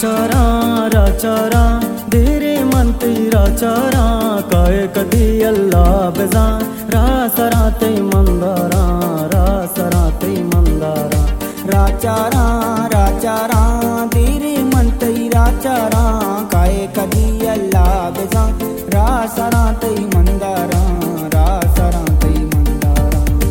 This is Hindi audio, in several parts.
राचारा राचारा धीरे मंत्री राचारा काय कदी अल्लाह बेजा रासराते मंदारा रासराते मंदारा राचारा राचारा धीरे मंत्री राचारा काय कदी अल्लाह बेजा रासराते मंदारा रासराते मंदारा।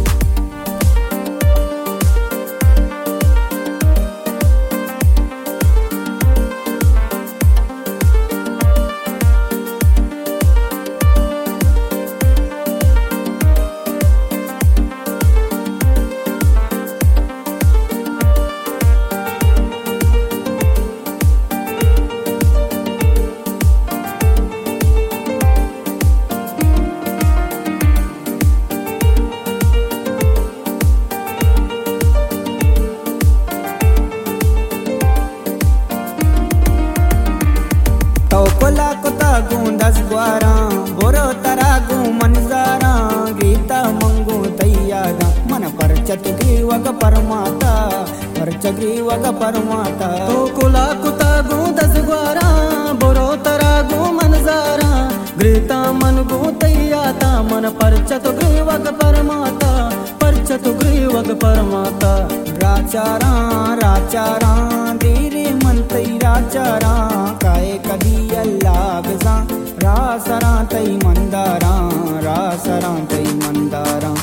कोला कोता गुंदस ग्वारा बोरो तरागु मनजारा गीता मंगु तैयागा मन परचत ग्रीवग परमाता परच ग्रीवग परमाता। तो कोला कोता गुंदस ग्वारा बोरो तरागु मनजारा गीता मनगु तैयाता मन परचत ग्रीवग परमाता परचत ग्रीवग परमाता। राचारा राचारा धीरे मंत्री राचारा काय कदी अल्लाह बेजा रासराते मंदारा रासराते मंदारा।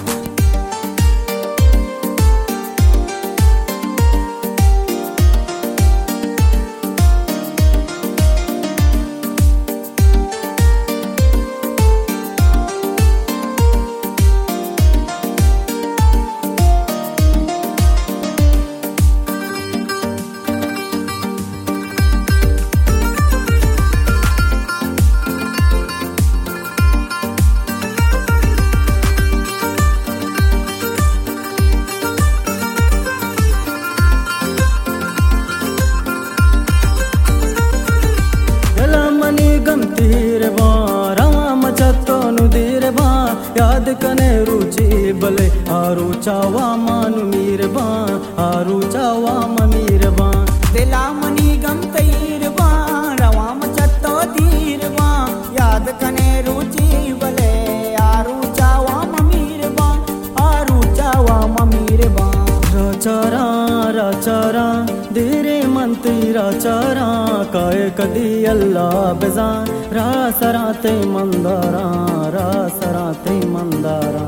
गमतीर बा रवा मचतो नुदीर बा याद कने रुचि बले आरु चावा मानु मीर बा आरु चावा ममीर बा। दिला मनी गमतीर बा रवा मचतो धीर बा याद कने रुचि बले आरु चावा ममीर बा आरु चावा ममीर बा। राचारा राचारा धीरे मंत्री राचारा काय कदी अल्लाह बेजा रासराते मंदारा रासराते मंदारा।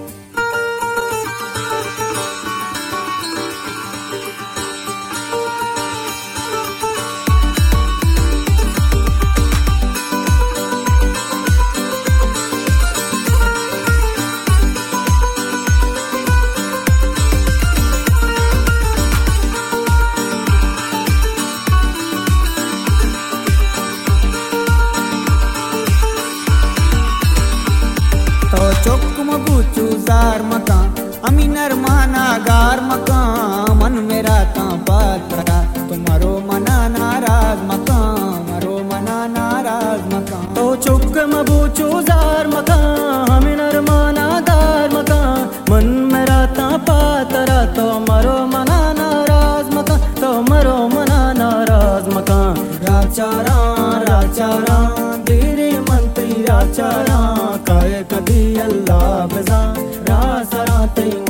चौक मबूचू जार मका अमीनर माना गार मका मन मेरा ता पात्रा तुम्हारो मना नाराज मका मरो मना नाराज मका। तो चुक मबूचू जार मका अमीनर माना गार मका मन मेरा ता पात्रा तो मरो मना नाराज मका तो मरो मना नाराज मका। राचारा राचारा धीरे मंत्री राचारा काय कदी अल्लाह बेजा रासराते